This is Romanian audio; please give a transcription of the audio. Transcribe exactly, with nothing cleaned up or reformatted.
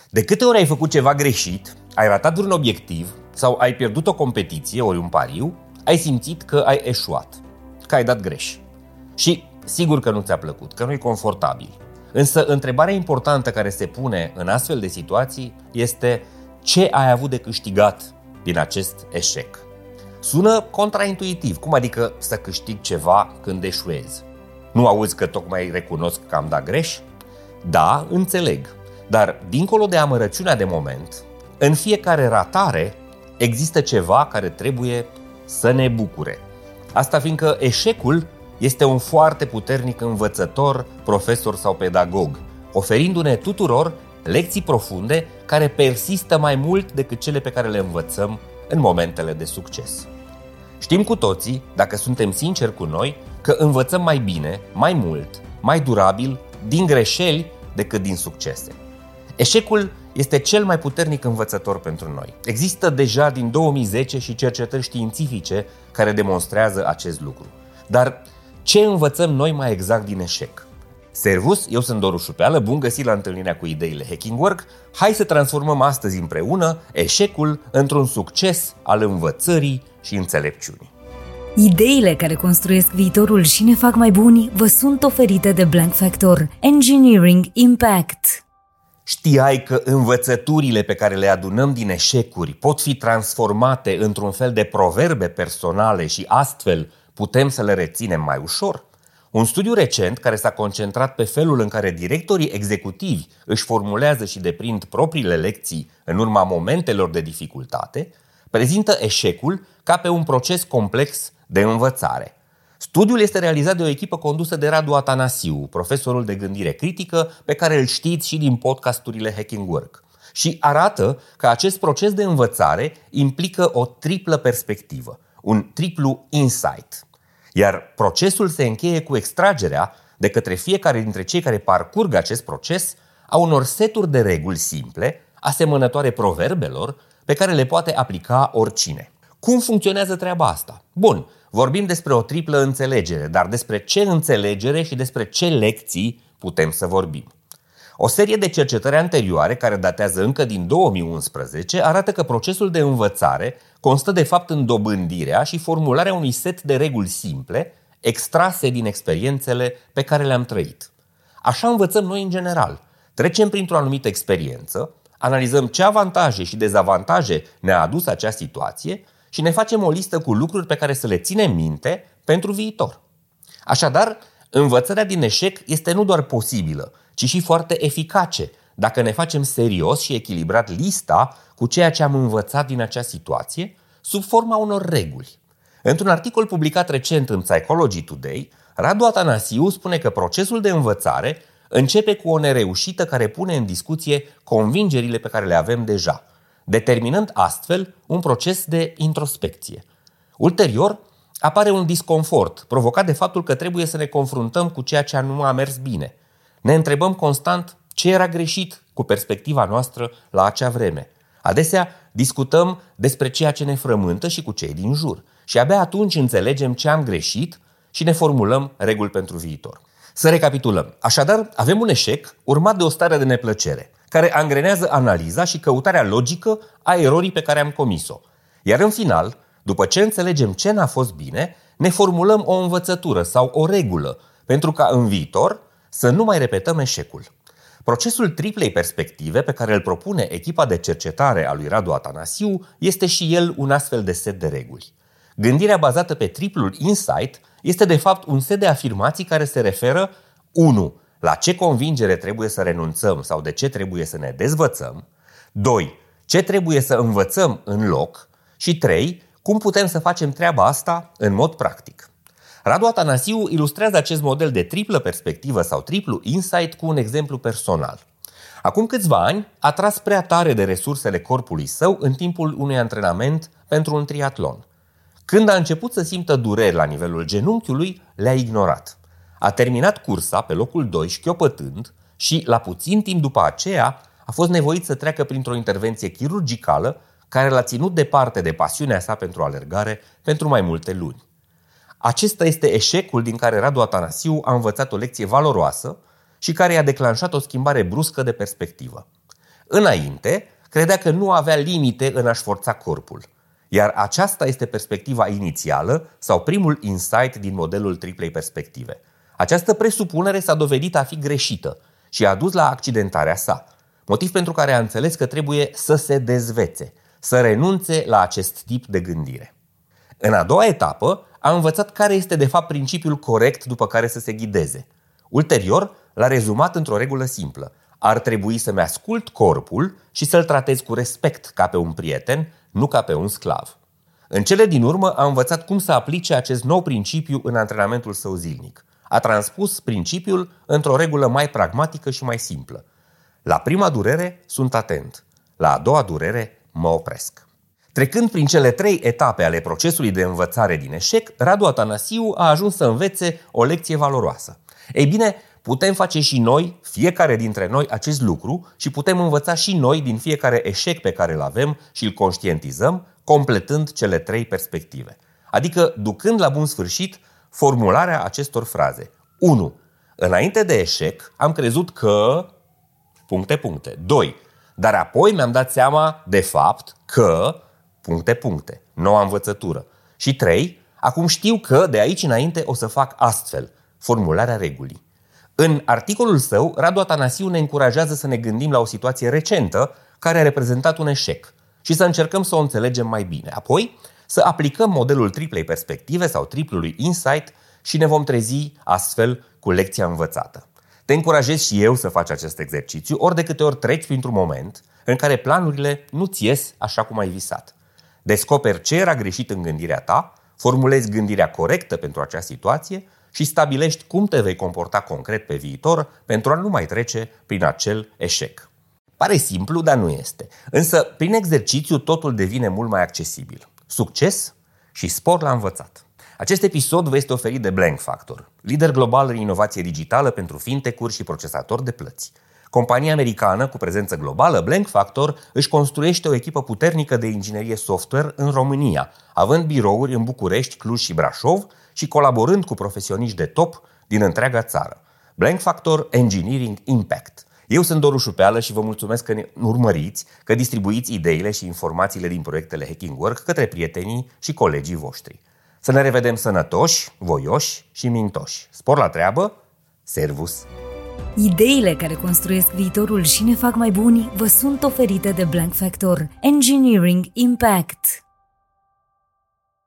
De câte ori ai făcut ceva greșit, ai ratat vreun obiectiv sau ai pierdut o competiție ori un pariu, ai simțit că ai eșuat, că ai dat greș. Și sigur că nu ți-a plăcut, că nu e confortabil. Însă întrebarea importantă care se pune în astfel de situații este: ce ai avut de câștigat din acest eșec? Sună contraintuitiv. Cum adică să câștig ceva când eșuezi? Nu auzi că tocmai recunosc că am dat greș? Da, înțeleg. Dar dincolo de amărăciunea de moment, în fiecare ratare există ceva care trebuie să ne bucure. Asta fiindcă eșecul este un foarte puternic învățător, profesor sau pedagog, oferindu-ne tuturor lecții profunde care persistă mai mult decât cele pe care le învățăm în momentele de succes. Știm cu toții, dacă suntem sinceri cu noi, că învățăm mai bine, mai mult, mai durabil din greșeli decât din succese. Eșecul este cel mai puternic învățător pentru noi. Există deja din două mii zece și cercetări științifice care demonstrează acest lucru. Dar ce învățăm noi mai exact din eșec? Servus, eu sunt Doru Șupeală, bun găsit la întâlnirea cu ideile Hacking Work. Hai să transformăm astăzi împreună eșecul într-un succes al învățării și înțelepciunii. Ideile care construiesc viitorul și ne fac mai buni vă sunt oferite de Blank Factor Engineering Impact. Știai că învățăturile pe care le adunăm din eșecuri pot fi transformate într-un fel de proverbe personale și astfel putem să le reținem mai ușor? Un studiu recent care s-a concentrat pe felul în care directorii executivi își formulează și deprind propriile lecții în urma momentelor de dificultate prezintă eșecul ca pe un proces complex de învățare. Studiul este realizat de o echipă condusă de Radu Atanasiu, profesorul de gândire critică pe care îl știți și din podcasturile Hacking Work, și arată că acest proces de învățare implică o triplă perspectivă, un triplu insight. Iar procesul se încheie cu extragerea de către fiecare dintre cei care parcurg acest proces a unor seturi de reguli simple, asemănătoare proverbelor, pe care le poate aplica oricine. Cum funcționează treaba asta? Bun, vorbim despre o triplă înțelegere, dar despre ce înțelegere și despre ce lecții putem să vorbim? O serie de cercetări anterioare, care datează încă din două mii unsprezece, arată că procesul de învățare constă de fapt în dobândirea și formularea unui set de reguli simple, extrase din experiențele pe care le-am trăit. Așa învățăm noi în general. Trecem printr-o anumită experiență, analizăm ce avantaje și dezavantaje ne-a adus acea situație și ne facem o listă cu lucruri pe care să le ținem minte pentru viitor. Așadar, învățarea din eșec este nu doar posibilă, ci și foarte eficace dacă ne facem serios și echilibrat lista cu ceea ce am învățat din acea situație sub forma unor reguli. Într-un articol publicat recent în Psychology Today, Radu Atanasiu spune că procesul de învățare începe cu o nereușită care pune în discuție convingerile pe care le avem deja, determinând astfel un proces de introspecție. Ulterior, apare un disconfort provocat de faptul că trebuie să ne confruntăm cu ceea ce nu a mers bine. Ne întrebăm constant ce era greșit cu perspectiva noastră la acea vreme. Adesea discutăm despre ceea ce ne frământă și cu cei din jur și abia atunci înțelegem ce am greșit și ne formulăm reguli pentru viitor. Să recapitulăm. Așadar, avem un eșec urmat de o stare de neplăcere, care angrenează analiza și căutarea logică a erorii pe care am comis-o. Iar în final, după ce înțelegem ce n-a fost bine, ne formulăm o învățătură sau o regulă, pentru ca în viitor să nu mai repetăm eșecul. Procesul triplei perspective pe care îl propune echipa de cercetare a lui Radu Atanasiu este și el un astfel de set de reguli. Gândirea bazată pe triplul insight este de fapt un set de afirmații care se referă unu. La ce convingere trebuie să renunțăm sau de ce trebuie să ne dezvățăm, doi. Ce trebuie să învățăm în loc și trei. Cum putem să facem treaba asta în mod practic. Radu Atanasiu ilustrează acest model de triplă perspectivă sau triplu insight cu un exemplu personal. Acum câțiva ani a tras prea tare de resursele corpului său în timpul unui antrenament pentru un triatlon. Când a început să simtă dureri la nivelul genunchiului, le-a ignorat. A terminat cursa pe locul doi șchiopătând și, la puțin timp după aceea, a fost nevoit să treacă printr-o intervenție chirurgicală care l-a ținut departe de pasiunea sa pentru alergare pentru mai multe luni. Acesta este eșecul din care Radu Atanasiu a învățat o lecție valoroasă și care i-a declanșat o schimbare bruscă de perspectivă. Înainte, credea că nu avea limite în a-și forța corpul. Iar aceasta este perspectiva inițială sau primul insight din modelul triplei perspective. Această presupunere s-a dovedit a fi greșită și a dus la accidentarea sa, motiv pentru care a înțeles că trebuie să se dezvețe, să renunțe la acest tip de gândire. În a doua etapă, a învățat care este de fapt principiul corect după care să se ghideze. Ulterior, l-a rezumat într-o regulă simplă. Ar trebui să-mi ascult corpul și să-l tratez cu respect ca pe un prieten, nu ca pe un sclav. În cele din urmă a învățat cum să aplice acest nou principiu în antrenamentul său zilnic. A transpus principiul într-o regulă mai pragmatică și mai simplă. La prima durere sunt atent, la a doua durere mă opresc. Trecând prin cele trei etape ale procesului de învățare din eșec, Radu Atanasiu a ajuns să învețe o lecție valoroasă. Ei bine, putem face și noi, fiecare dintre noi, acest lucru și putem învăța și noi din fiecare eșec pe care îl avem și îl conștientizăm, completând cele trei perspective. Adică ducând la bun sfârșit formularea acestor fraze. unu. Înainte de eșec am crezut că... puncte, puncte. doi. Dar apoi mi-am dat seama, de fapt, că... puncte, puncte. Noua învățătură. Și trei. Acum știu că de aici înainte o să fac astfel. Formularea regulii. În articolul său, Radu Atanasiu ne încurajează să ne gândim la o situație recentă care a reprezentat un eșec și să încercăm să o înțelegem mai bine. Apoi, să aplicăm modelul triplei perspective sau triplului insight și ne vom trezi astfel cu lecția învățată. Te încurajez și eu să faci acest exercițiu ori de câte ori treci printr-un moment în care planurile nu-ți ies așa cum ai visat. Descoperi ce era greșit în gândirea ta, formulezi gândirea corectă pentru acea situație și stabilești cum te vei comporta concret pe viitor pentru a nu mai trece prin acel eșec. Pare simplu, dar nu este. Însă, prin exercițiu, totul devine mult mai accesibil. Succes și spor la învățat! Acest episod vă este oferit de Blank Factor, lider global în inovație digitală pentru fintech-uri și procesatori de plăți. Compania americană cu prezență globală, Blank Factor își construiește o echipă puternică de inginerie software în România, având birouri în București, Cluj și Brașov și colaborând cu profesioniști de top din întreaga țară. Blank Factor Engineering Impact. Eu sunt Doru Șupeală și vă mulțumesc că ne urmăriți, că distribuiți ideile și informațiile din proiectele Hacking Work către prietenii și colegii voștri. Să ne revedem sănătoși, voioși și mintoși. Spor la treabă, servus! Ideile care construiesc viitorul și ne fac mai buni vă sunt oferite de Blank Factor Engineering Impact.